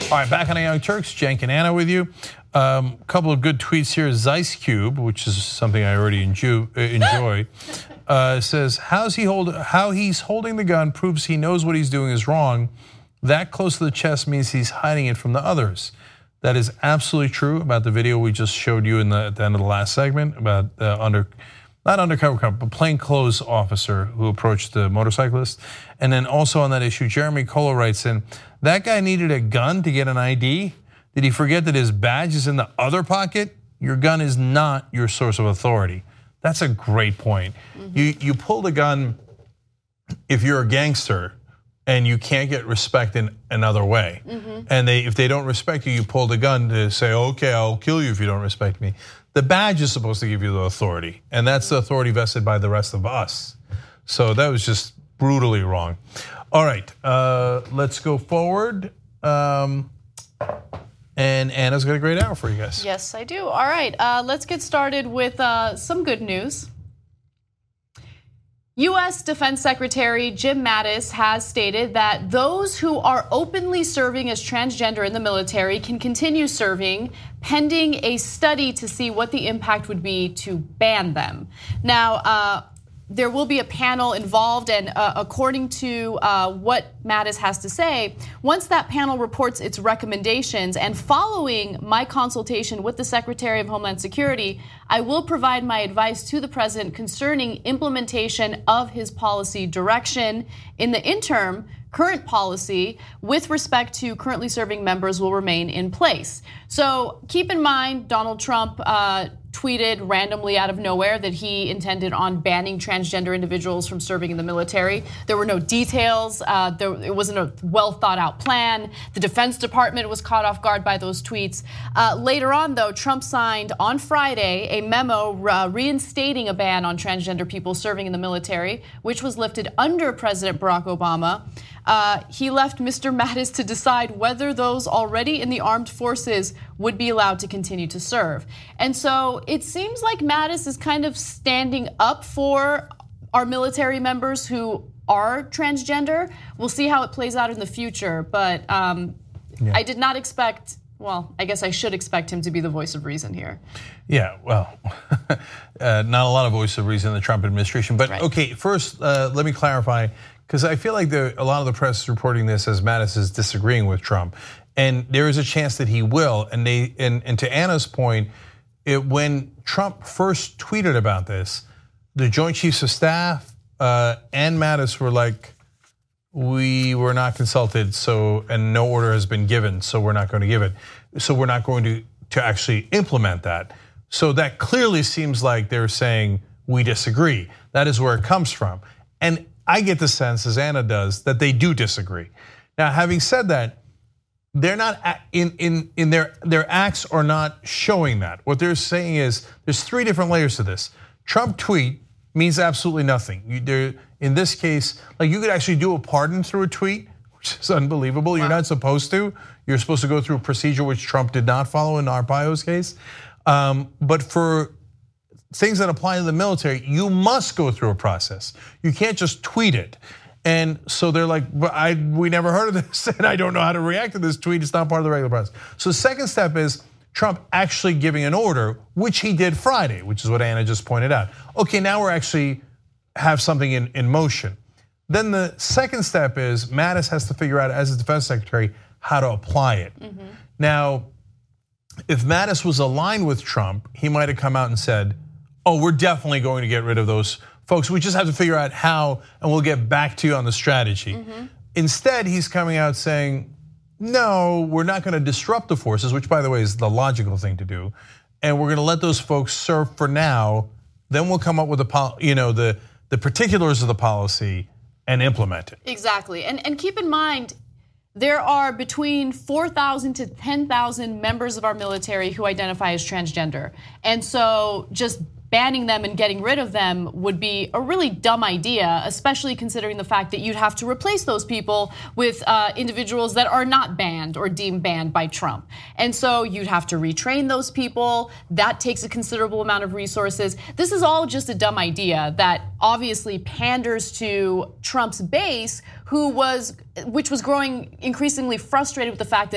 All right, back on the Young Turks, Cenk and Anna with you. A couple of good tweets here. Zeiss Cube, which is something I already enjoy, says how he's holding the gun proves he knows what he's doing is wrong. That close to the chest means he's hiding it from the others. That is absolutely true about the video we just showed you at the end of the last segment about not undercover cop, but plainclothes officer who approached the motorcyclist. And then also on that issue, Jeremy Colo writes in, that guy needed a gun to get an ID. Did he forget that his badge is in the other pocket? Your gun is not your source of authority. That's a great point. You pull the gun if you're a gangster and you can't get respect in another way. And if they don't respect you, you pull the gun to say, okay, I'll kill you if you don't respect me. The badge is supposed to give you the authority, and that's the authority vested by the rest of us. So that was just brutally wrong. All right, let's go forward. And Anna's got a great hour for you guys. Yes, I do. All right, let's get started with some good news. U.S. Defense Secretary Jim Mattis has stated that those who are openly serving as transgender in the military can continue serving pending a study to see what the impact would be to ban them. Now, there will be a panel involved, and according to what Mattis has to say, once that panel reports its recommendations and following my consultation with the Secretary of Homeland Security, I will provide my advice to the president concerning implementation of his policy direction. In the interim, current policy with respect to currently serving members will remain in place. So keep in mind, Donald Trump tweeted randomly out of nowhere that he intended on banning transgender individuals from serving in the military. There were no details. It wasn't a well thought out plan. The Defense Department was caught off guard by those tweets. Later on, though, Trump signed on Friday a memo reinstating a ban on transgender people serving in the military, which was lifted under President Barack Obama. He left Mr. Mattis to decide whether those already in the armed forces would be allowed to continue to serve. And so it seems like Mattis is kind of standing up for our military members who are transgender. We'll see how it plays out in the future, but I did not expect, well, I guess I should expect him to be the voice of reason here. Yeah, well, not a lot of voice of reason in the Trump administration, but okay, first let me clarify, because I feel like a lot of the press is reporting this as Mattis is disagreeing with Trump, and there is a chance that he will. And to Anna's point, when Trump first tweeted about this, the Joint Chiefs of Staff and Mattis were like, we were not consulted, and no order has been given, so we're not going to give it. So we're not going to actually implement that. So that clearly seems like they're saying we disagree. That is where it comes from. And I get the sense, as Anna does, that they do disagree. Now, having said that, they're not in their acts are not showing that. What they're saying is there's three different layers to this. Trump tweet means absolutely nothing. In this case, like you could actually do a pardon through a tweet, which is unbelievable. Wow. You're not supposed to. You're supposed to go through a procedure which Trump did not follow in Arpaio's case. But for things that apply to the military, you must go through a process. You can't just tweet it. And so they're like, we never heard of this, and I don't know how to react to this tweet. It's not part of the regular process. So the second step is Trump actually giving an order, which he did Friday, which is what Anna just pointed out. Okay, now we're actually have something in motion. Then the second step is Mattis has to figure out, as a defense secretary, how to apply it. Now, if Mattis was aligned with Trump, he might have come out and said, oh, we're definitely going to get rid of those folks. We just have to figure out how, and we'll get back to you on the strategy. Instead, he's coming out saying, no, we're not going to disrupt the forces, which, by the way, is the logical thing to do. And we're going to let those folks serve for now. Then we'll come up with the particulars of the policy and implement it. Exactly, and keep in mind, there are between 4,000 to 10,000 members of our military who identify as transgender. And so just banning them and getting rid of them would be a really dumb idea, especially considering the fact that you'd have to replace those people with individuals that are not banned or deemed banned by Trump. And so you'd have to retrain those people. That takes a considerable amount of resources. This is all just a dumb idea that obviously panders to Trump's base, which was growing increasingly frustrated with the fact that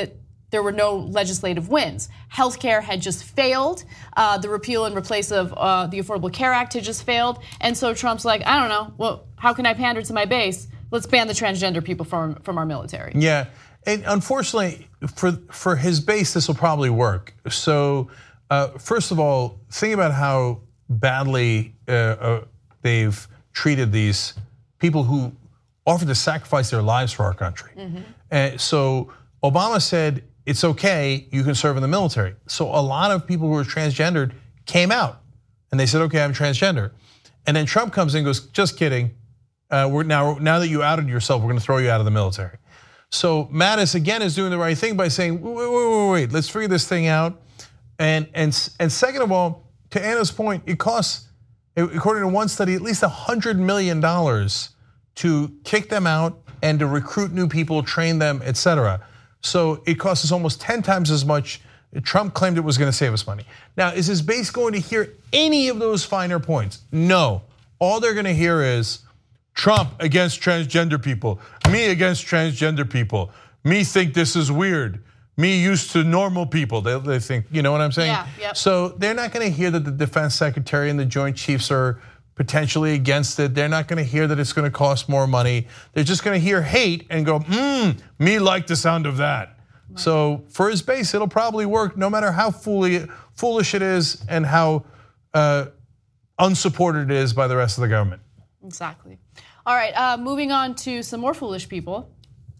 there were no legislative wins. Healthcare had just failed. The repeal and replace of the Affordable Care Act had just failed. And so Trump's like, I don't know, well, how can I pander to my base? Let's ban the transgender people from our military. Yeah, and unfortunately for his base, this will probably work. So first of all, think about how badly they've treated these people who offered to sacrifice their lives for our country. So Obama said, it's okay, you can serve in the military. So a lot of people who are transgendered came out and they said, okay, I'm transgender. And then Trump comes in and goes, just kidding. Now that you outed yourself, we're gonna throw you out of the military. So Mattis again is doing the right thing by saying, wait, let's figure this thing out. And second of all, to Anna's point, it costs, according to one study, at least $100 million to kick them out and to recruit new people, train them, etc. So it costs us almost 10 times as much. Trump claimed it was going to save us money. Now, is his base going to hear any of those finer points? No. All they're going to hear is Trump against transgender people, me against transgender people, me think this is weird, me used to normal people. They think, you know what I'm saying? Yeah, yep. So they're not going to hear that the defense secretary and the Joint Chiefs are potentially against it. They're not going to hear that it's going to cost more money. They're just going to hear hate and go, me like the sound of that. Right. So for his base, it'll probably work no matter how foolish it is and how unsupported it is by the rest of the government. Exactly. All right, moving on to some more foolish people.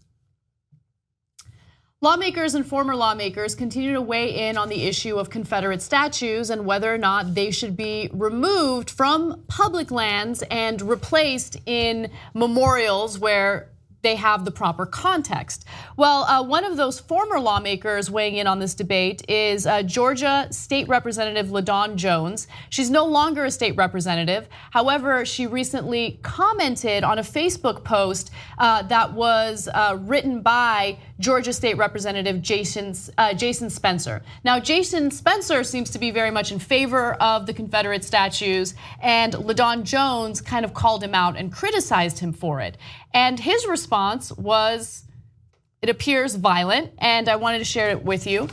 Lawmakers and former lawmakers continue to weigh in on the issue of Confederate statues and whether or not they should be removed from public lands and replaced in memorials where they have the proper context. Well, one of those former lawmakers weighing in on this debate is Georgia State Representative LaDawn Jones. She's no longer a state representative. However, she recently commented on a Facebook post that was written by Georgia State Representative Jason Spencer. Now, Jason Spencer seems to be very much in favor of the Confederate statues, and LaDawn Jones kind of called him out and criticized him for it. And his response was, it appears violent, and I wanted to share it with you.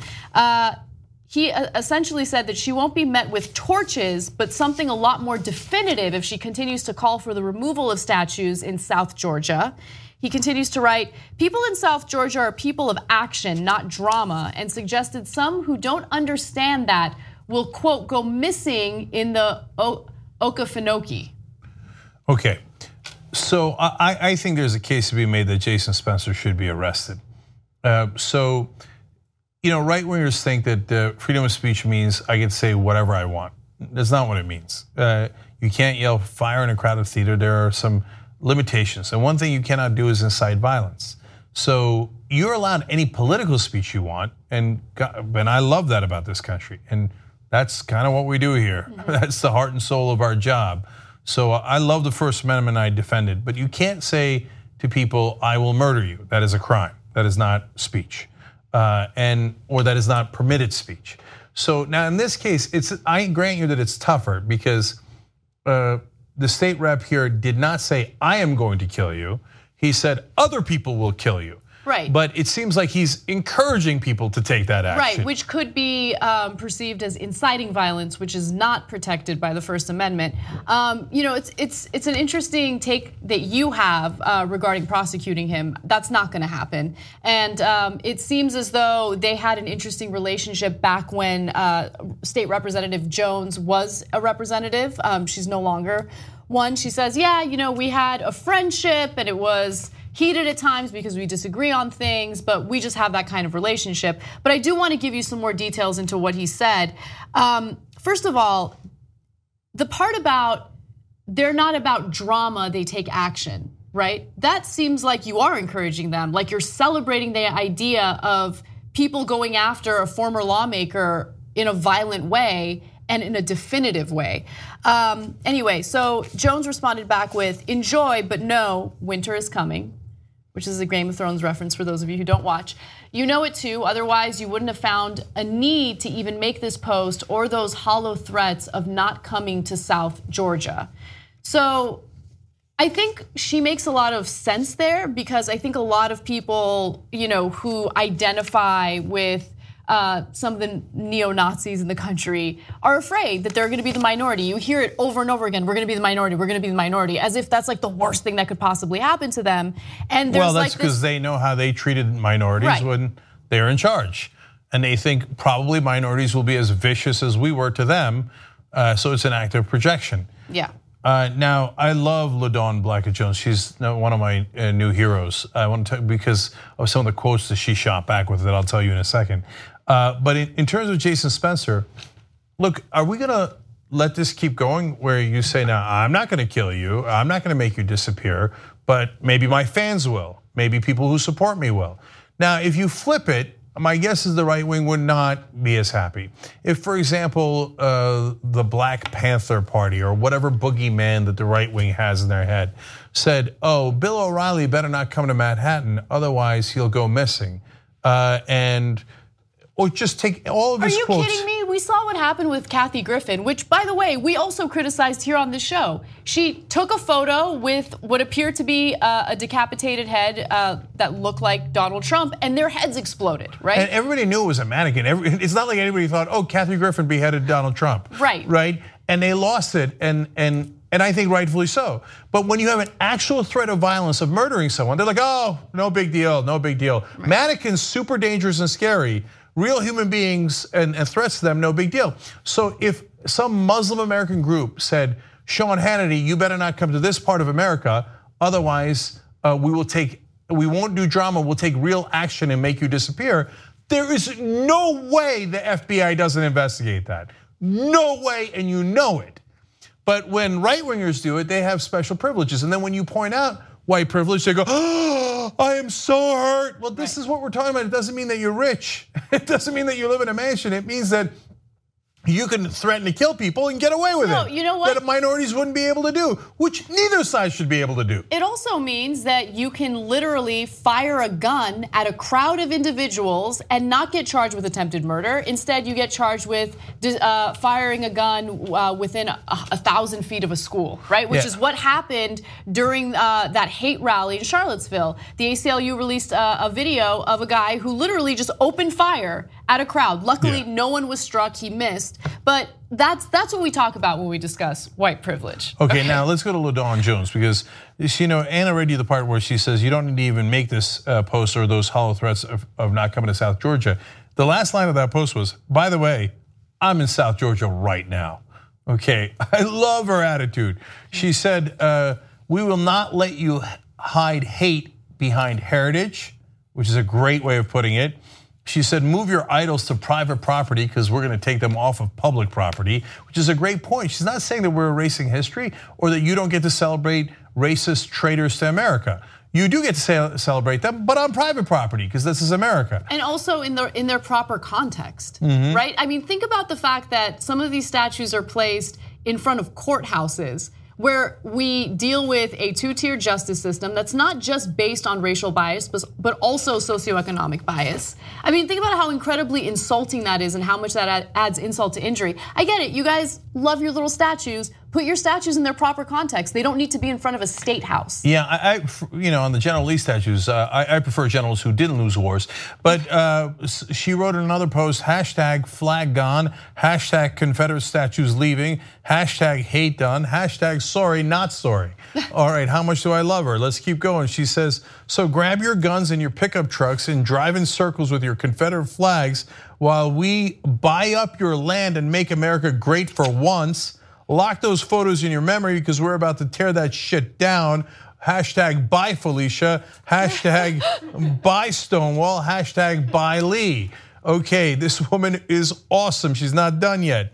He essentially said that she won't be met with torches, but something a lot more definitive if she continues to call for the removal of statues in South Georgia. He continues to write, people in South Georgia are people of action, not drama, and suggested some who don't understand that will, quote, go missing in the Okefenokee. Okay. So I think there's a case to be made that Jason Spencer should be arrested. So, you know, right wingers think that freedom of speech means I can say whatever I want. That's not what it means. You can't yell fire in a crowded theater. There are some limitations. And one thing you cannot do is incite violence. So you're allowed any political speech you want. And I love that about this country. And that's kind of what we do here. Mm-hmm. That's the heart and soul of our job. So I love the First Amendment, I defend it, but you can't say to people, I will murder you. That is a crime. That is not speech, or that is not permitted speech. So now in this case, I grant you that it's tougher because the state rep here did not say, I am going to kill you. He said, other people will kill you. Right. But it seems like he's encouraging people to take that action. Right, which could be perceived as inciting violence, which is not protected by the First Amendment. You know, it's an interesting take that you have regarding prosecuting him. That's not going to happen, and it seems as though they had an interesting relationship back when State Representative Jones was a representative. She's no longer one. She says, yeah, you know, we had a friendship, and it was heated at times because we disagree on things, but we just have that kind of relationship. But I do want to give you some more details into what he said. First of all, the part about they're not about drama, they take action, right? That seems like you are encouraging them, like you're celebrating the idea of people going after a former lawmaker in a violent way and in a definitive way. Anyway, so Jones responded back with, enjoy, but no, winter is coming, which is a Game of Thrones reference for those of you who don't watch. You know it too, otherwise you wouldn't have found a need to even make this post or those hollow threats of not coming to South Georgia. So I think she makes a lot of sense there because I think a lot of people, who identify with some of the neo-Nazis in the country are afraid that they're going to be the minority. You hear it over and over again. We're going to be the minority. We're going to be the minority, as if that's like the worst thing that could possibly happen to them. And there's that's because they know how they treated minorities when they were in charge, and they think probably minorities will be as vicious as we were to them. So it's an act of projection. Yeah. Now, I love LaDawn Blackett-Jones. She's one of my new heroes. I want to talk because of some of the quotes that she shot back with that I'll tell you in a second. But in terms of Jason Spencer, look, are we going to let this keep going where you say, now, I'm not going to kill you. I'm not going to make you disappear, but maybe my fans will. Maybe people who support me will. Now, if you flip it, my guess is the right wing would not be as happy. If, for example, the Black Panther Party or whatever boogeyman that the right wing has in their head said, oh, Bill O'Reilly better not come to Manhattan, otherwise he'll go missing. Or just take all of his quotes. Are you kidding me? We saw what happened with Kathy Griffin, which, by the way, we also criticized here on the show. She took a photo with what appeared to be a decapitated head that looked like Donald Trump, and their heads exploded, right? And everybody knew it was a mannequin. It's not like anybody thought, oh, Kathy Griffin beheaded Donald Trump. Right. Right? And they lost it, and I think rightfully so. But when you have an actual threat of violence, of murdering someone, they're like, oh, no big deal, no big deal. Right. Mannequins, super dangerous and scary. Real human beings and threats to them, no big deal. So if some Muslim American group said, Sean Hannity, you better not come to this part of America, otherwise we won't do drama, we'll take real action and make you disappear. There is no way the FBI doesn't investigate that. No way, and you know it. But when right-wingers do it, they have special privileges. And then when you point out white privilege, they go, oh, I am so hurt. Well, this is what we're talking about. It doesn't mean that you're rich. It doesn't mean that you live in a mansion. It means that you can threaten to kill people and get away with it. You know what? That minorities wouldn't be able to do, which neither side should be able to do. It also means that you can literally fire a gun at a crowd of individuals and not get charged with attempted murder. Instead, you get charged with firing a gun within 1,000 feet of a school, right? Which is what happened during that hate rally in Charlottesville. The ACLU released a video of a guy who literally just opened fire at a crowd. Luckily, no one was struck, he missed. But that's what we talk about when we discuss white privilege. Okay, now let's go to LaDawn Jones, because Anna read you the part where she says you don't need to even make this post or those hollow threats of not coming to South Georgia. The last line of that post was, by the way, I'm in South Georgia right now. Okay, I love her attitude. She said, we will not let you hide hate behind heritage, which is a great way of putting it. She said, move your idols to private property because we're going to take them off of public property, which is a great point. She's not saying that we're erasing history or that you don't get to celebrate racist traitors to America. You do get to celebrate them, but on private property because this is America. And also in their proper context, right? I mean, think about the fact that some of these statues are placed in front of courthouses where we deal with a two-tier justice system that's not just based on racial bias, but also socioeconomic bias. I mean, think about how incredibly insulting that is and how much that adds insult to injury. I get it, you guys love your little statues. Put your statues in their proper context. They don't need to be in front of a state house. Yeah, on the General Lee statues, I prefer generals who didn't lose wars. But she wrote in another post, hashtag flag gone, hashtag Confederate statues leaving, hashtag hate done, hashtag sorry, not sorry. All right, how much do I love her? Let's keep going. She says, so grab your guns and your pickup trucks and drive in circles with your Confederate flags while we buy up your land and make America great for once. Lock those photos in your memory because we're about to tear that shit down. Hashtag bye Felicia, hashtag bye Stonewall, hashtag bye Lee. Okay, this woman is awesome. She's not done yet.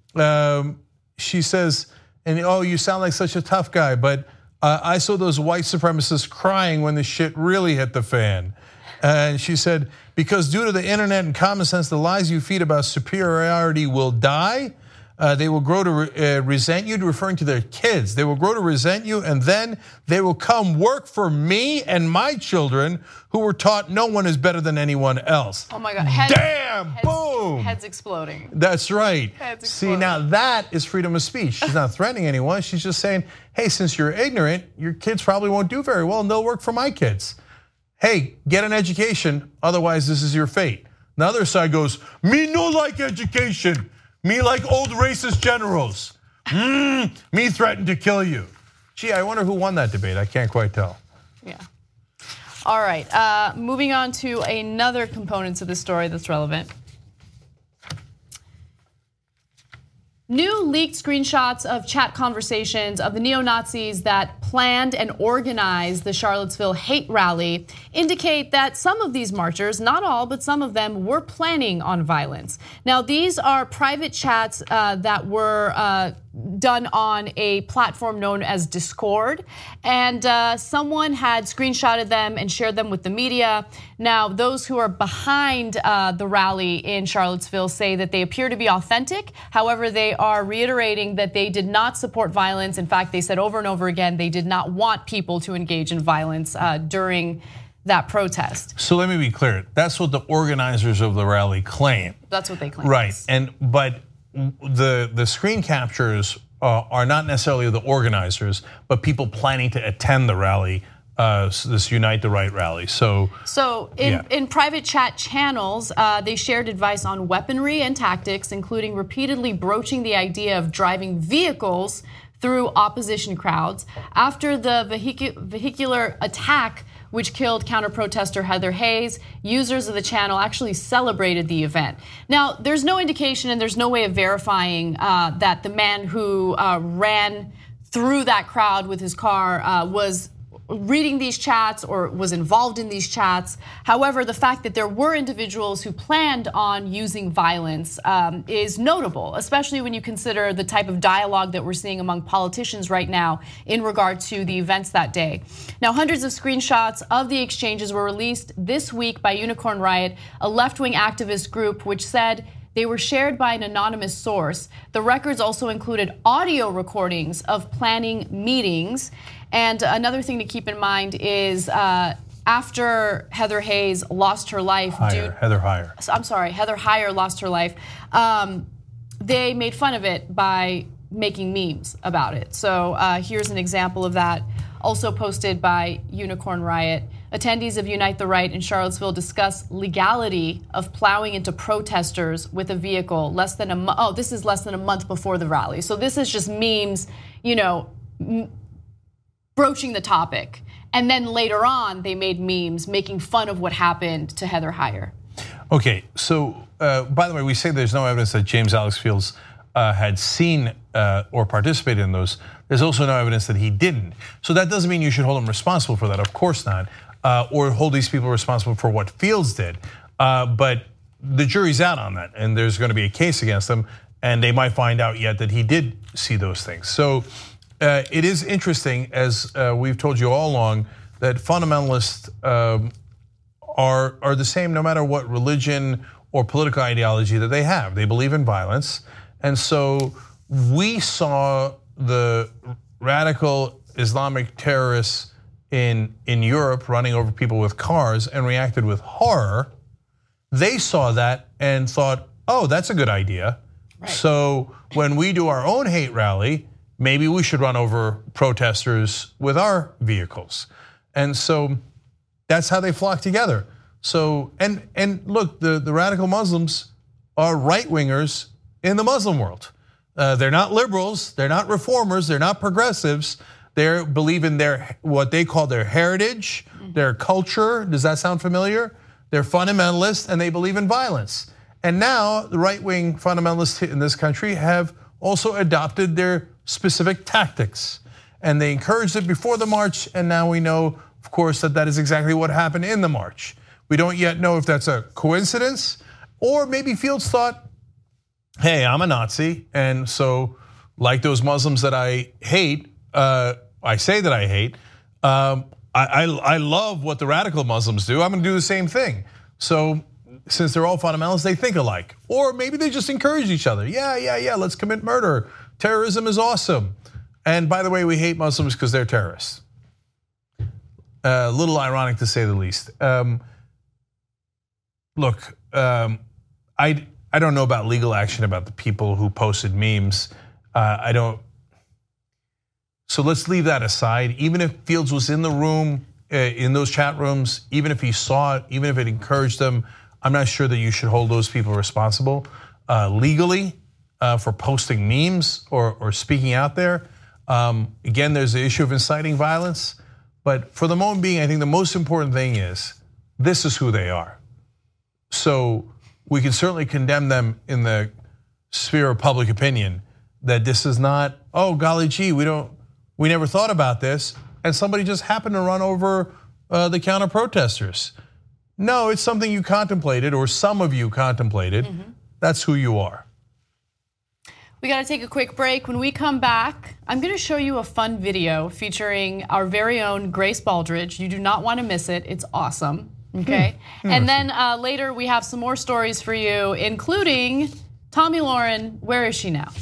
She says, and oh, you sound like such a tough guy, but I saw those white supremacists crying when the shit really hit the fan. And she said, because due to the internet and common sense, the lies you feed about superiority will die. They will grow to resent you, referring to their kids. They will grow to resent you, and then they will come work for me and my children who were taught no one is better than anyone else. Oh my God. Boom. Heads exploding. That's right. Heads See, exploding. now that is freedom of speech. She's not threatening anyone. She's just saying, hey, since you're ignorant, your kids probably won't do very well and they'll work for my kids. Hey, get an education, otherwise this is your fate. The other side goes, me no like education. Me like old racist generals. Me threatened to kill you. Gee, I wonder who won that debate. I can't quite tell. Yeah. All right, moving on to another component to the story that's relevant. New leaked screenshots of chat conversations of the neo-Nazis that planned and organized the Charlottesville hate rally indicate that some of these marchers, not all, but some of them, were planning on violence. Now, these are private chats that were done on a platform known as Discord, and someone had screenshotted them and shared them with the media. Now, those who are behind the rally in Charlottesville say that they appear to be authentic. However, they are reiterating that they did not support violence. In fact, they said over and over again they did not want people to engage in violence during that protest. So let me be clear. That's what the organizers of the rally claim. That's what they claim. Right, but the screen captures are not necessarily the organizers, but people planning to attend the rally, this Unite the Right rally. So in private chat channels, they shared advice on weaponry and tactics, including repeatedly broaching the idea of driving vehicles through opposition crowds. After the vehicular attack, which killed counter-protester Heather Hayes, users of the channel actually celebrated the event. Now, there's no indication and there's no way of verifying that the man who ran through that crowd with his car was reading these chats or was involved in these chats. However, the fact that there were individuals who planned on using violence is notable, especially when you consider the type of dialogue that we're seeing among politicians right now in regard to the events that day. Now, hundreds of screenshots of the exchanges were released this week by Unicorn Riot, a left-wing activist group which said they were shared by an anonymous source. The records also included audio recordings of planning meetings. And another thing to keep in mind is after Heather Hayes lost her life, Heather Heyer lost her life. They made fun of it by making memes about it. So here's an example of that, also posted by Unicorn Riot. Attendees of Unite the Right in Charlottesville discuss legality of plowing into protesters with a vehicle this is less than a month before the rally. So this is just memes, broaching the topic. And then later on, they made memes making fun of what happened to Heather Heyer. Okay, so by the way, we say there's no evidence that James Alex Fields had seen or participated in those. There's also no evidence that he didn't. So that doesn't mean you should hold him responsible for that, of course not, or hold these people responsible for what Fields did. But the jury's out on that, and there's going to be a case against them, and they might find out yet that he did see those things. So it is interesting, as we've told you all along, that fundamentalists are the same no matter what religion or political ideology that they have. They believe in violence. And so we saw the radical Islamic terrorists in Europe running over people with cars and reacted with horror. They saw that and thought, oh, that's a good idea. Right. So when we do our own hate rally, maybe we should run over protesters with our vehicles. And so that's how they flock together. So, and look, the radical Muslims are right-wingers in the Muslim world. They're not liberals, they're not reformers, they're not progressives. They believe in what they call their heritage, their culture. Does that sound familiar? They're fundamentalists and they believe in violence. And now the right-wing fundamentalists in this country have also adopted their specific tactics. And they encouraged it before the march, and now we know, of course, that is exactly what happened in the march. We don't yet know if that's a coincidence, or maybe Fields thought, hey, I'm a Nazi, and so like those Muslims that I hate, I say that I hate, I love what the radical Muslims do, I'm gonna do the same thing. So since they're all fundamentalists, they think alike. Or maybe they just encourage each other. Yeah, let's commit murder. Terrorism is awesome. And by the way, we hate Muslims because they're terrorists. A little ironic to say the least. Look, I don't know about legal action about the people who posted memes. I don't. So let's leave that aside. Even if Fields was in the room, in those chat rooms, even if he saw it, even if it encouraged them, I'm not sure that you should hold those people responsible legally for posting memes or speaking out there. Again, there's the issue of inciting violence. But for the moment being, I think the most important thing is this is who they are. So we can certainly condemn them in the sphere of public opinion that this is not, oh golly gee, we never thought about this, and somebody just happened to run over the counter protesters. No, it's something you contemplated, or some of you contemplated. That's who you are. We got to take a quick break. When we come back, I'm going to show you a fun video featuring our very own Grace Baldridge. You do not want to miss it. It's awesome. Okay. And then later we have some more stories for you, including Tomi Lahren. Where is she now?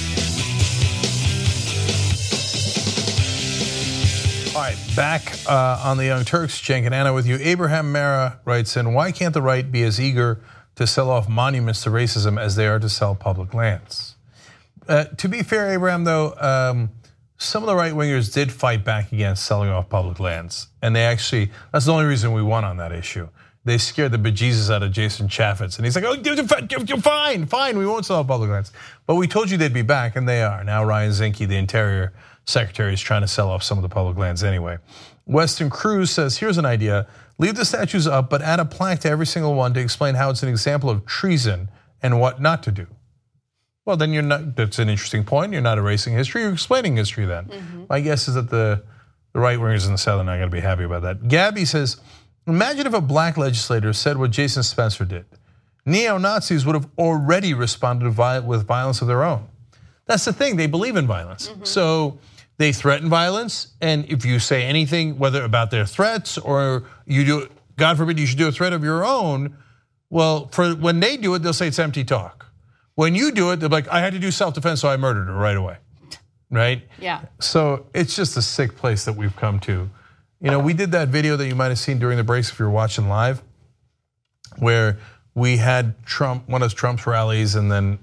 All right, back on the Young Turks, Cenk and Anna with you. Abraham Mara writes in, why can't the right be as eager to sell off monuments to racism as they are to sell public lands? To be fair, Abraham, though, some of the right-wingers did fight back against selling off public lands. And they actually, that's the only reason we won on that issue. They scared the bejesus out of Jason Chaffetz. And he's like, oh, fine, we won't sell off public lands. But we told you they'd be back, and they are. Now Ryan Zinke, the Interior Secretary, is trying to sell off some of the public lands anyway. Weston Cruz says, here's an idea. Leave the statues up, but add a plaque to every single one to explain how it's an example of treason and what not to do. Well, then you're not, that's an interesting point. You're not erasing history, you're explaining history then. My guess is that the right-wingers in the South are not gonna be happy about that. Gabby says, imagine if a black legislator said what Jason Spencer did. Neo-Nazis would have already responded with violence of their own. That's the thing, they believe in violence. So they threaten violence, and if you say anything, whether about their threats or you do, God forbid you should do a threat of your own, well, when they do it, they'll say it's empty talk. When you do it, they're like, I had to do self-defense, so I murdered her right away, right? Yeah. So it's just a sick place that we've come to. You know, we did that video that you might have seen during the breaks if you're watching live, where we had Trump, one of Trump's rallies, and then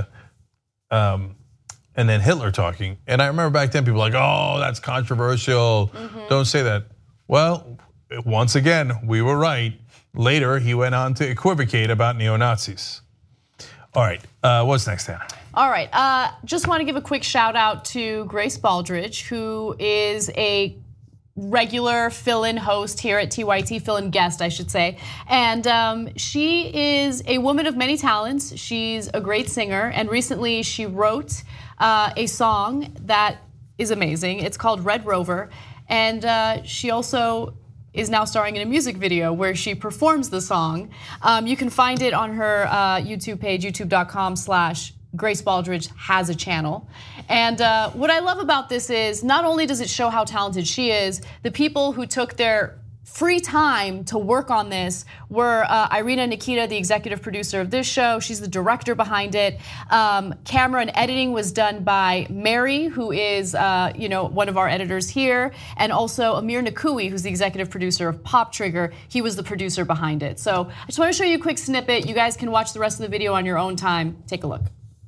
Hitler talking. And I remember back then people were like, oh, that's controversial. Don't say that. Well, once again, we were right. Later, he went on to equivocate about neo-Nazis. All right, what's next, Anna? All right, just want to give a quick shout out to Grace Baldridge, who is a regular fill-in host here at TYT, fill-in guest, I should say. And she is a woman of many talents. She's a great singer, and recently she wrote a song that is amazing. It's called Red Rover, and she also is now starring in a music video where she performs the song. You can find it on her YouTube page, youtube.com/Grace Baldridge has a channel. And what I love about this is not only does it show how talented she is, the people who took their free time to work on this were Irina Nikita, the executive producer of this show. She's the director behind it. Camera and editing was done by Mary, who is one of our editors here, and also Amir Nakui, who's the executive producer of Pop Trigger. He was the producer behind it. So I just want to show you a quick snippet. You guys can watch the rest of the video on your own time. Take a look.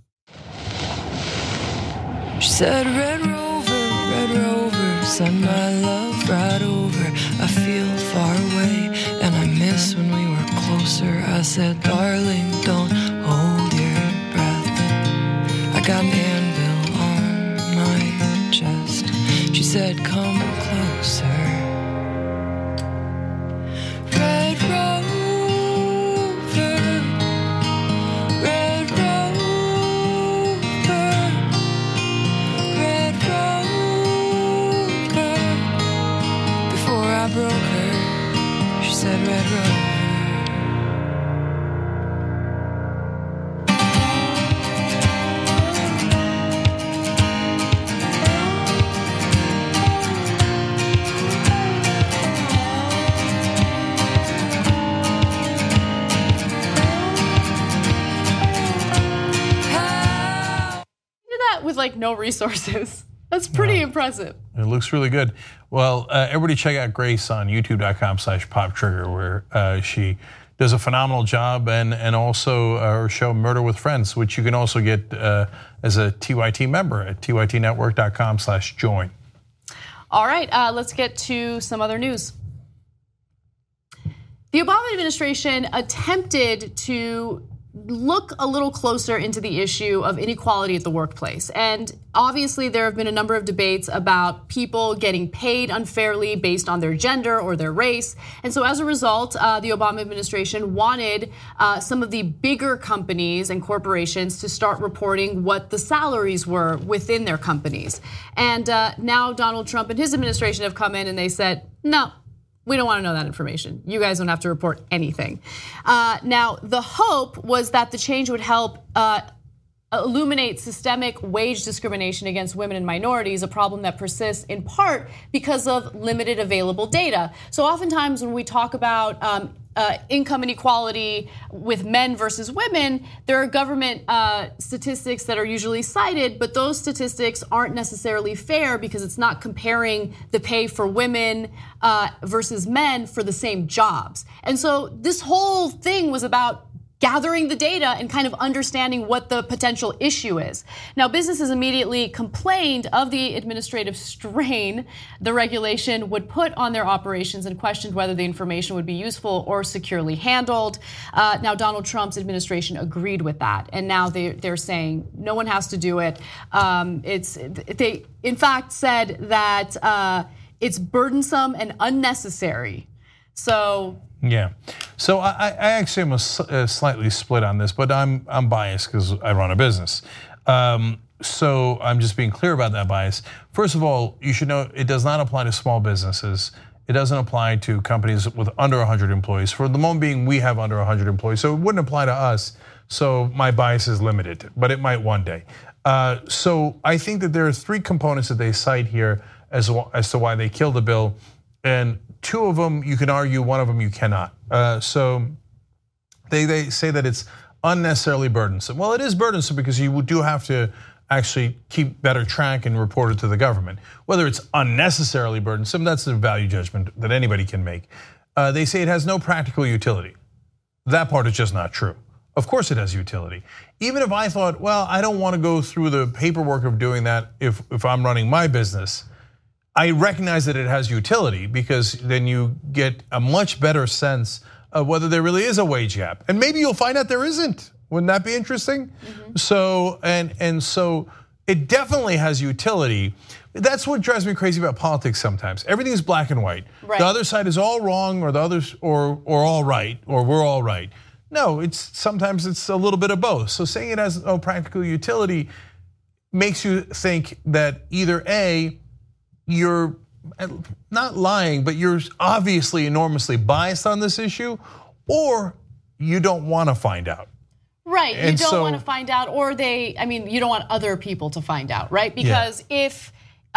She said, Red Rover, send my love right over. I feel far away, and I miss when we were closer. I said, darling, don't hold your breath. I got an anvil on my chest. She said, come closer. Red Rover, Red Rover, Red Rover. Before I broke her, she said, Red Rover. like no resources. That's pretty impressive. It looks really good. Well, everybody check out Grace on youtube.com/poptrigger, where she does a phenomenal job, and also her show Murder with Friends, which you can also get as a TYT member at tytnetwork.com/join. All right, let's get to some other news. The Obama administration attempted to look a little closer into the issue of inequality at the workplace. And obviously there have been a number of debates about people getting paid unfairly based on their gender or their race. And so as a result, the Obama administration wanted some of the bigger companies and corporations to start reporting what the salaries were within their companies. And now Donald Trump and his administration have come in and they said, no, we don't want to know that information. You guys don't have to report anything. Now, the hope was that the change would help illuminate systemic wage discrimination against women and minorities, a problem that persists in part because of limited available data. So oftentimes when we talk about income inequality with men versus women, there are government statistics that are usually cited, but those statistics aren't necessarily fair because it's not comparing the pay for women versus men for the same jobs. And so this whole thing was about gathering the data and kind of understanding what the potential issue is. Now, businesses immediately complained of the administrative strain the regulation would put on their operations and questioned whether the information would be useful or securely handled. Now, Donald Trump's administration agreed with that, and now they're saying no one has to do it. They, in fact, said that it's burdensome and unnecessary. So. Yeah, so I actually am slightly split on this, but I'm biased because I run a business. So I'm just being clear about that bias. First of all, you should know it does not apply to small businesses. It doesn't apply to companies with under 100 employees. For the moment being, we have under 100 employees, so it wouldn't apply to us. So my bias is limited, but it might one day. So I think that there are three components that they cite here as to why they killed the bill, and two of them you can argue, one of them you cannot. So they say that it's unnecessarily burdensome. Well, it is burdensome because you do have to actually keep better track and report it to the government. Whether it's unnecessarily burdensome, that's the value judgment that anybody can make. They say it has no practical utility. That part is just not true. Of course it has utility. Even if I thought, well, I don't want to go through the paperwork of doing that if I'm running my business, I recognize that it has utility because then you get a much better sense of whether there really is a wage gap. And maybe you'll find out there isn't. Wouldn't that be interesting? Mm-hmm. So, and so it definitely has utility. That's what drives me crazy about politics sometimes. Everything is black and white. Right. The other side is all wrong or the others or all right, or we're all right. No, sometimes it's a little bit of both. So saying it has no practical utility makes you think that either A, you're not lying, but you're obviously enormously biased on this issue, or you don't want to find out. Right, you don't want to find out, or you don't want other people to find out, right? Because if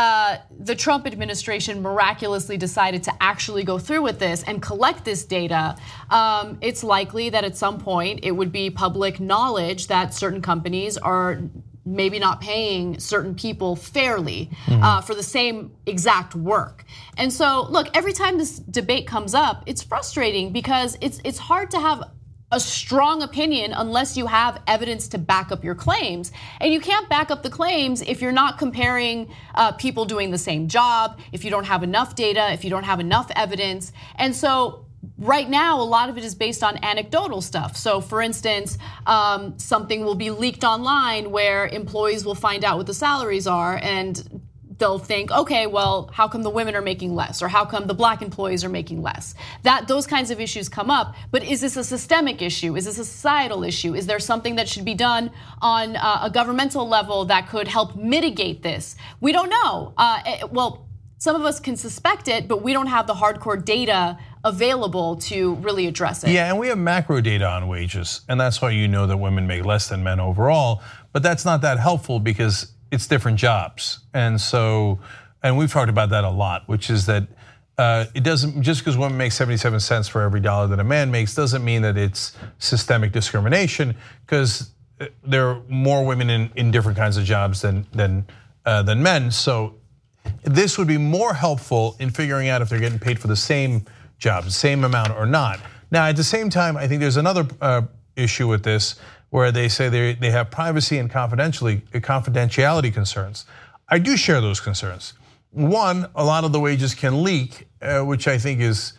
the Trump administration miraculously decided to actually go through with this and collect this data, it's likely that at some point it would be public knowledge that certain companies are maybe not paying certain people fairly for the same exact work. And so, look, every time this debate comes up, it's frustrating because it's hard to have a strong opinion unless you have evidence to back up your claims. And you can't back up the claims if you're not comparing people doing the same job, if you don't have enough data, if you don't have enough evidence. And so right now, a lot of it is based on anecdotal stuff. So for instance, something will be leaked online where employees will find out what the salaries are and they'll think, okay, well, how come the women are making less? Or how come the black employees are making less? Those kinds of issues come up. But is this a systemic issue? Is this a societal issue? Is there something that should be done on a governmental level that could help mitigate this? We don't know. Well, some of us can suspect it, but we don't have the hardcore data available to really address it. Yeah, and we have macro data on wages, and that's why you know that women make less than men overall, but that's not that helpful because it's different jobs. And so, and we've talked about that a lot, which is that it doesn't, just because women make 77 cents for every dollar that a man makes doesn't mean that it's systemic discrimination, because there are more women in different kinds of jobs than men. So this would be more helpful in figuring out if they're getting paid for the same job, the same amount or not. Now, at the same time, I think there's another issue with this where they say they have privacy and confidentiality concerns. I do share those concerns. One, a lot of the wages can leak, which I think it's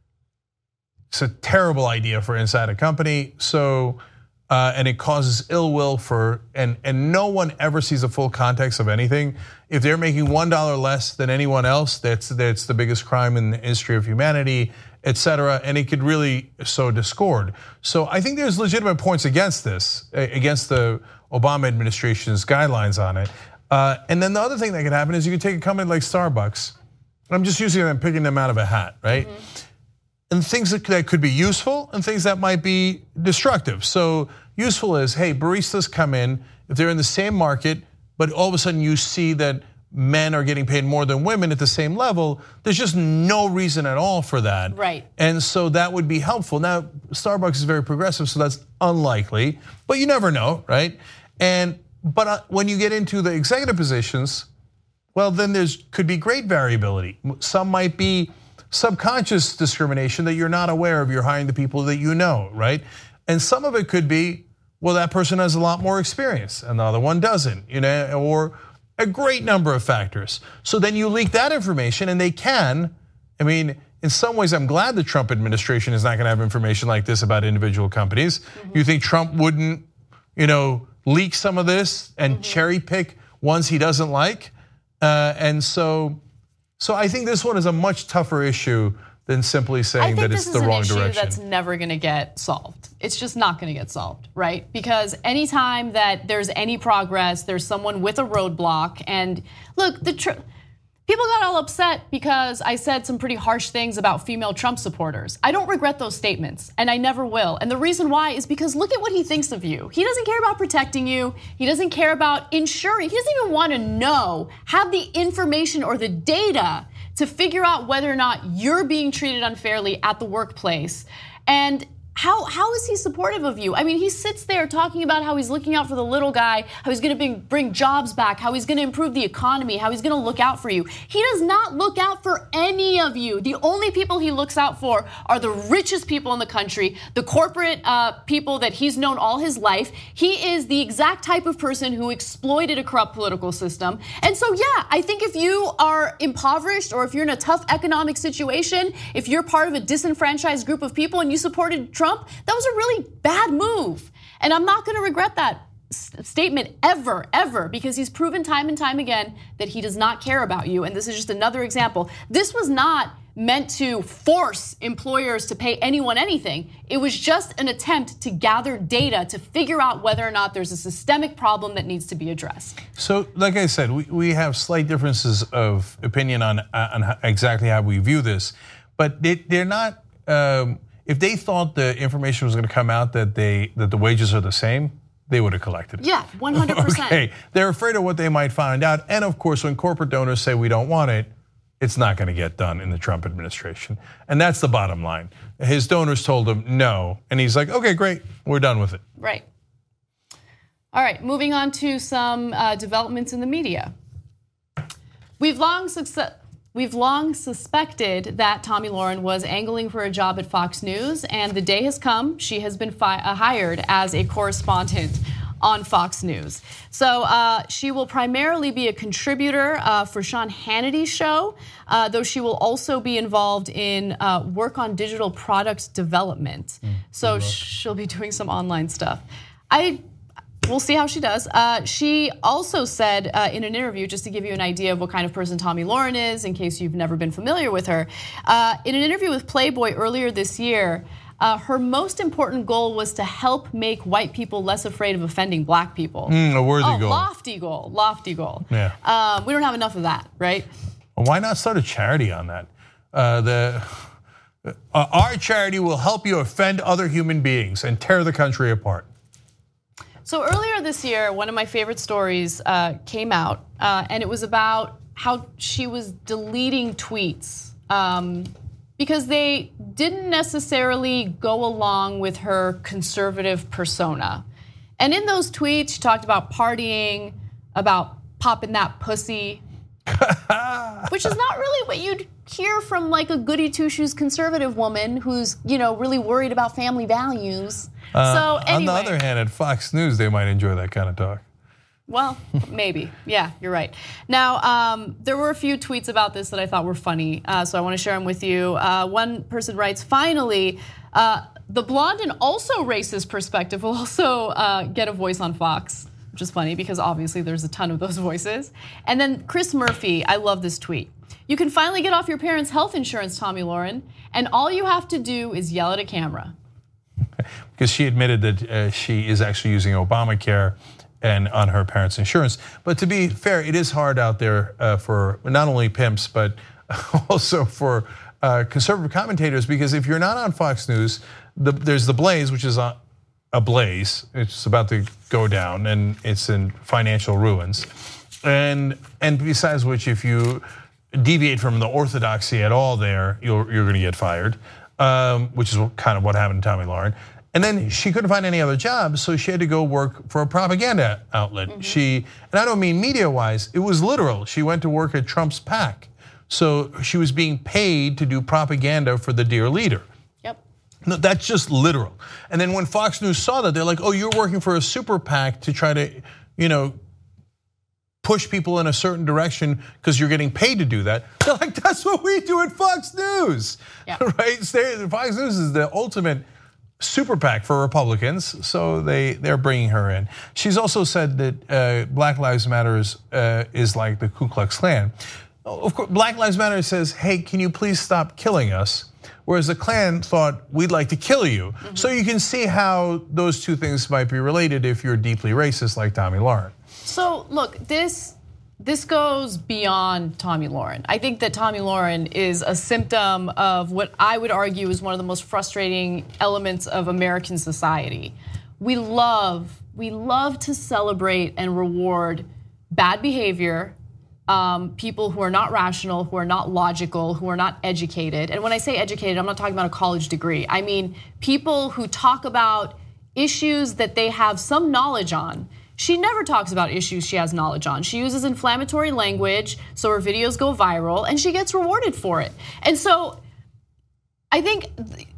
a terrible idea for inside a company. So, and it causes ill will and no one ever sees the full context of anything. If they're making $1 less than anyone else, that's the biggest crime in the history of humanity, et cetera, and it could really sow discord. So I think there's legitimate points against this, against the Obama administration's guidelines on it. And then the other thing that could happen is you could take a company like Starbucks. I'm just using them, picking them out of a hat, right? And things that could be useful and things that might be destructive. So useful is, hey, baristas come in, if they're in the same market, but all of a sudden you see that men are getting paid more than women at the same level, there's just no reason at all for that. Right. And so that would be helpful. Now, Starbucks is very progressive, so that's unlikely, but you never know, right? But when you get into the executive positions, well, then could be great variability. Some might be subconscious discrimination that you're not aware of. You're hiring the people that you know, right? And some of it could be, well, that person has a lot more experience and the other one doesn't, or a great number of factors. So then you leak that information and they can, in some ways I'm glad the Trump administration is not gonna have information like this about individual companies. You think Trump wouldn't, leak some of this and cherry pick ones he doesn't like? And so I think this one is a much tougher issue than simply saying that it's the wrong direction. I think this is an issue that's never gonna get solved. It's just not gonna get solved, right? Because anytime that there's any progress, there's someone with a roadblock. And look, people got all upset because I said some pretty harsh things about female Trump supporters. I don't regret those statements, and I never will. And the reason why is because look at what he thinks of you. He doesn't care about protecting you. He doesn't care about ensuring. He doesn't even want to have the information or the data to figure out whether or not you're being treated unfairly at the workplace. And how is he supportive of you? He sits there talking about how he's looking out for the little guy, how he's gonna bring jobs back, how he's gonna improve the economy, how he's gonna look out for you. He does not look out for any of you. The only people he looks out for are the richest people in the country, the corporate people that he's known all his life. He is the exact type of person who exploited a corrupt political system. And so yeah, I think if you are impoverished or if you're in a tough economic situation, if you're part of a disenfranchised group of people and you supported Trump, that was a really bad move. And I'm not gonna regret that statement ever, because he's proven time and time again that he does not care about you. And this is just another example. This was not meant to force employers to pay anyone anything. It was just an attempt to gather data to figure out whether or not there's a systemic problem that needs to be addressed. So, like I said, we have slight differences of opinion on exactly how we view this, but they're not. If they thought the information was going to come out that the wages are the same, they would have collected it. Yeah, 100%. Okay, they're afraid of what they might find out, and of course, when corporate donors say we don't want it, it's not going to get done in the Trump administration, and that's the bottom line. His donors told him no, and he's like, okay, great, we're done with it. Right. All right, moving on to some developments in the media. We've long suspected that Tomi Lahren was angling for a job at Fox News, and the day has come. She has been hired as a correspondent on Fox News. So she will primarily be a contributor for Sean Hannity's show, though she will also be involved in work on digital product development. So she'll be doing some online stuff. We'll see how she does. She also said in an interview, just to give you an idea of what kind of person Tomi Lahren is, in case you've never been familiar with her, in an interview with Playboy earlier this year, her most important goal was to help make white people less afraid of offending black people. A worthy goal. Lofty goal. Yeah. We don't have enough of that, right? Well, why not start a charity on that? Our charity will help you offend other human beings and tear the country apart. So earlier this year, one of my favorite stories came out, and it was about how she was deleting tweets because they didn't necessarily go along with her conservative persona. And in those tweets, she talked about partying, about popping that pussy, which is not really what you'd hear from like a goody two-shoes conservative woman who's, really worried about family values. So anyway. On the other hand, at Fox News, they might enjoy that kind of talk. Well, maybe. Yeah, you're right. Now, there were a few tweets about this that I thought were funny, so I want to share them with you. One person writes, finally, the blonde and also racist perspective will also get a voice on Fox, which is funny because obviously there's a ton of those voices. And then Chris Murphy, I love this tweet. You can finally get off your parents' health insurance, Tomi Lahren, and all you have to do is yell at a camera. Because she admitted that she is actually using Obamacare and on her parents' insurance. But to be fair, it is hard out there for not only pimps, but also for conservative commentators, because if you're not on Fox News, there's The Blaze, which is a blaze. It's about to go down and it's in financial ruins. And besides which, if you deviate from the orthodoxy at all there, you're gonna get fired, which is kind of what happened to Tomi Lahren. And then she couldn't find any other job, so she had to go work for a propaganda outlet. And I don't mean media-wise, it was literal. She went to work at Trump's PAC. So she was being paid to do propaganda for the dear leader. Yep. No, that's just literal. And then when Fox News saw that, they're like, oh, you're working for a super PAC to try to, push people in a certain direction because you're getting paid to do that. They're like, that's what we do at Fox News, right? Fox News is the ultimate super PAC for Republicans, so they're bringing her in. She's also said that Black Lives Matter is like the Ku Klux Klan. Of course, Black Lives Matter says, hey, can you please stop killing us? Whereas the Klan thought, we'd like to kill you. So you can see how those two things might be related if you're deeply racist like Tomi Lahren. So look, this goes beyond Tomi Lahren. I think that Tomi Lahren is a symptom of what I would argue is one of the most frustrating elements of American society. We love to celebrate and reward bad behavior, people who are not rational, who are not logical, who are not educated. And when I say educated, I'm not talking about a college degree. I mean people who talk about issues that they have some knowledge on. She never talks about issues she has knowledge on. She uses inflammatory language, so her videos go viral, and she gets rewarded for it. And so I think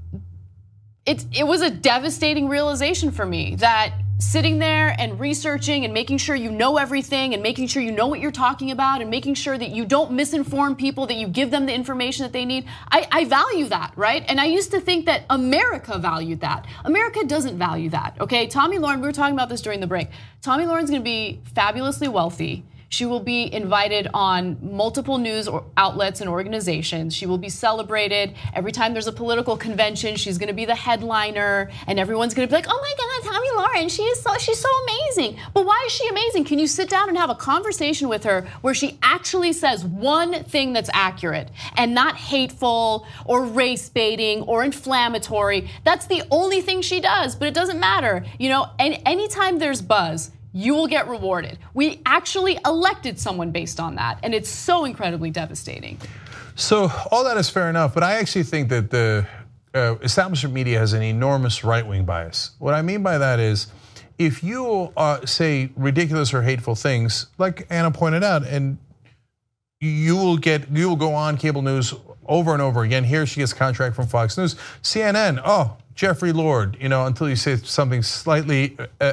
it was a devastating realization for me that sitting there and researching and making sure you know everything and making sure you know what you're talking about and making sure that you don't misinform people, that you give them the information that they need. I value that, right? And I used to think that America valued that. America doesn't value that, okay? Tomi Lahren, we were talking about this during the break. Tomi Lahren's gonna be fabulously wealthy. She will be invited on multiple news outlets and organizations. She will be celebrated. Every time there's a political convention, she's gonna be the headliner, and everyone's gonna be like, oh my God, Tomi Lahren, she's so amazing. But why is she amazing? Can you sit down and have a conversation with her where she actually says one thing that's accurate and not hateful or race baiting or inflammatory? That's the only thing she does, but it doesn't matter. And anytime there's buzz, you will get rewarded. We actually elected someone based on that, and it's so incredibly devastating. So all that is fair enough, but I actually think that the establishment media has an enormous right-wing bias. What I mean by that is, if you say ridiculous or hateful things, like Anna pointed out, and you will go on cable news over and over again. Here she gets a contract from Fox News, CNN. Oh, Jeffrey Lord, until you say something slightly.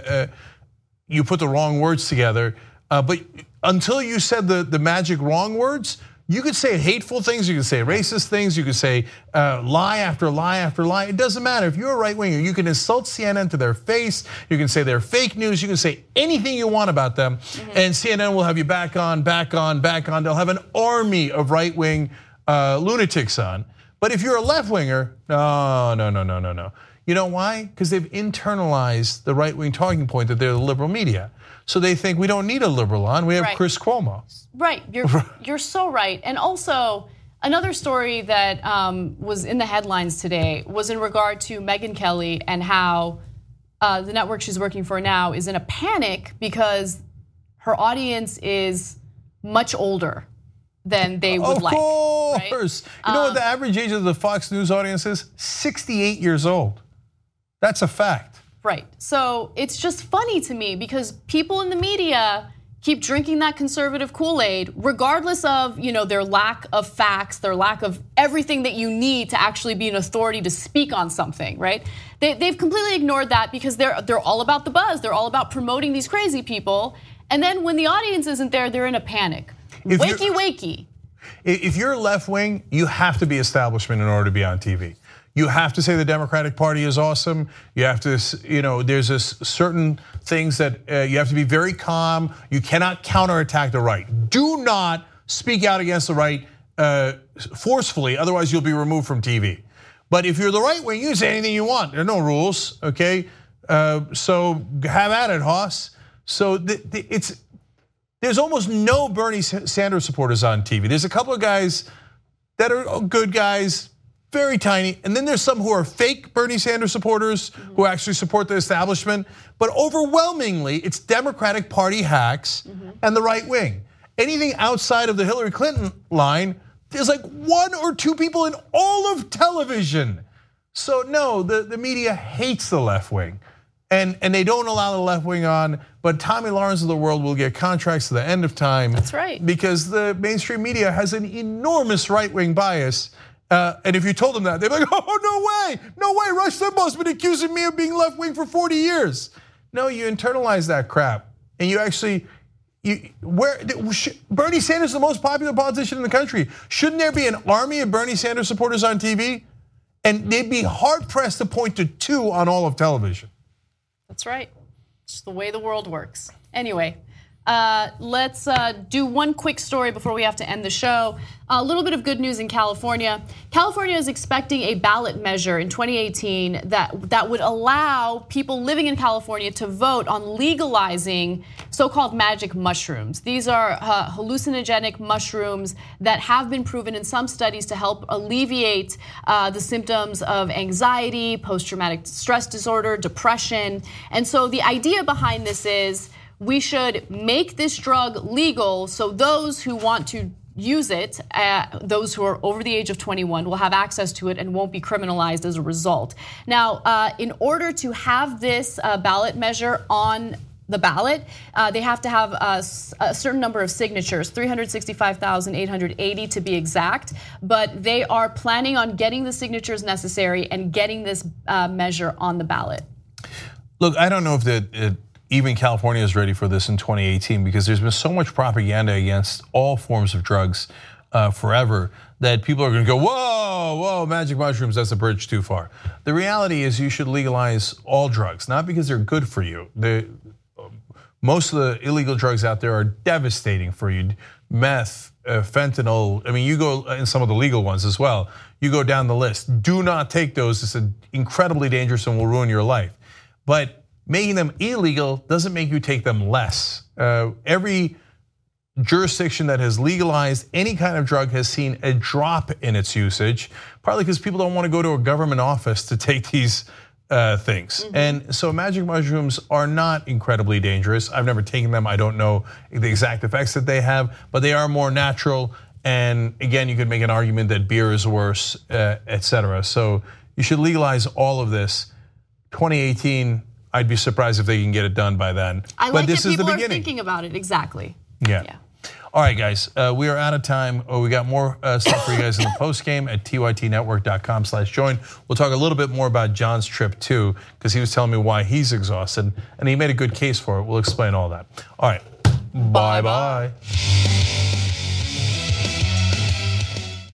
You put the wrong words together, but until you said the magic wrong words, you could say hateful things, you could say racist things, you could say lie after lie after lie. It doesn't matter. If you're a right winger, you can insult CNN to their face, you can say they're fake news, you can say anything you want about them, and CNN will have you back on. They'll have an army of right wing lunatics on. But if you're a left winger, no. You know why? Because they've internalized the right-wing talking point that they're the liberal media. So they think we don't need a liberal on, we have Chris Cuomo. Right, you're so right. And also, another story that was in the headlines today was in regard to Megyn Kelly and how the network she's working for now is in a panic because her audience is much older than they would like. Of course. Right? You know what the average age of the Fox News audience is? 68 years old. That's a fact. Right. So it's just funny to me because people in the media keep drinking that conservative Kool-Aid, regardless of their lack of facts, their lack of everything that you need to actually be an authority to speak on something, right? They've completely ignored that because they're all about the buzz. They're all about promoting these crazy people. And then when the audience isn't there, they're in a panic. Wakey. If you're left wing, you have to be establishment in order to be on TV. You have to say the Democratic Party is awesome. You have to, there's certain things that you have to be very calm. You cannot counterattack the right. Do not speak out against the right forcefully, otherwise you'll be removed from TV. But if you're the right wing, you can say anything you want. There are no rules, okay? So have at it, Hoss. So there's almost no Bernie Sanders supporters on TV. There's a couple of guys that are good guys, very tiny, and then there's some who are fake Bernie Sanders supporters who actually support the establishment. But overwhelmingly, it's Democratic Party hacks and the right wing. Anything outside of the Hillary Clinton line, there's like 1 or 2 people in all of television. So no, the media hates the left wing. And they don't allow the left wing on, but Tommy Lawrence of the world will get contracts to the end of time. That's right. Because the mainstream media has an enormous right wing bias. And if you told them that, they'd be like, oh, no way, Rush Limbaugh's been accusing me of being left wing for 40 years. No, you internalize that crap. And you actually, Bernie Sanders is the most popular politician in the country. Shouldn't there be an army of Bernie Sanders supporters on TV? And they'd be hard pressed to point to 2 on all of television. That's right. It's the way the world works. Anyway, let's do one quick story before we have to end the show. A little bit of good news in California. California is expecting a ballot measure in 2018 that would allow people living in California to vote on legalizing so-called magic mushrooms. These are hallucinogenic mushrooms that have been proven in some studies to help alleviate the symptoms of anxiety, post-traumatic stress disorder, depression. And so the idea behind this is we should make this drug legal so those who want to use it, those who are over the age of 21 will have access to it and won't be criminalized as a result. Now, in order to have this ballot measure on the ballot, they have to have a certain number of signatures, 365,880 to be exact, but they are planning on getting the signatures necessary and getting this measure on the ballot. Look, I don't know if even California is ready for this in 2018 because there's been so much propaganda against all forms of drugs forever that people are going to go, whoa, magic mushrooms, that's a bridge too far. The reality is you should legalize all drugs, not because they're good for you. Most of the illegal drugs out there are devastating for you. Meth, fentanyl, I mean, you go in some of the legal ones as well. You go down the list. Do not take those. It's incredibly dangerous and will ruin your life. But making them illegal doesn't make you take them less. Every jurisdiction that has legalized any kind of drug has seen a drop in its usage, partly because people don't want to go to a government office to take these things. And so magic mushrooms are not incredibly dangerous. I've never taken them. I don't know the exact effects that they have, but they are more natural. And again, you could make an argument that beer is worse, etc. So you should legalize all of this. 2018, I'd be surprised if they can get it done by then. I like that people are thinking about it, exactly. Yeah. All right, guys, we are out of time. We got more stuff for you guys in the post game at tytnetwork.com/join. We'll talk a little bit more about John's trip too, because he was telling me why he's exhausted, and he made a good case for it. We'll explain all that. All right, bye-bye.